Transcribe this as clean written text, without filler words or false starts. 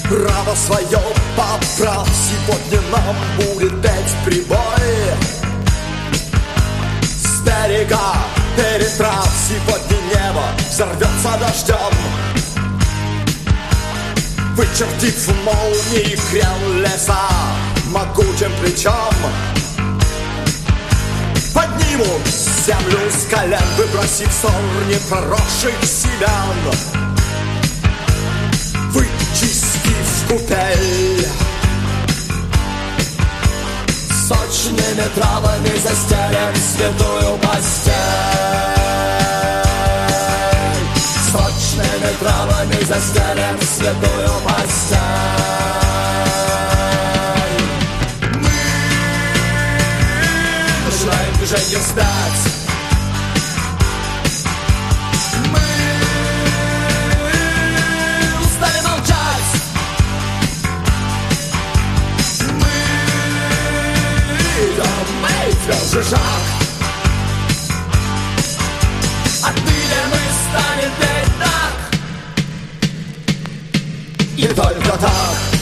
Право свое поправ, сегодня нам будет петь прибой. С берега переправ сегодня небо взорвется дождем. Вычертив молнии крен леса могучим плечом, поднимут землю с колен, выбросив ссор непроросших семян. Вычистив купель, сочными травами застелим святую постель. Сочными травами застелим святую постель. Мы начинаем движение вспять. Мы устали молчать. Мы идем тверже шаг. Отныне мы станем петь так, и только так.